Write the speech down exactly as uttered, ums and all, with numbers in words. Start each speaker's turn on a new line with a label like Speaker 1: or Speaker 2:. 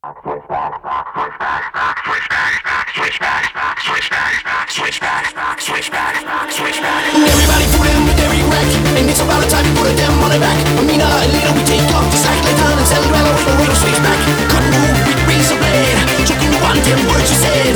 Speaker 1: Everybody put in the dairy rack, and it's about the time you put a damn money back. I mean, uh, later we take off, just act like time and sell well, we don't switch back. Cut move with razor blade, choking one damn word you said.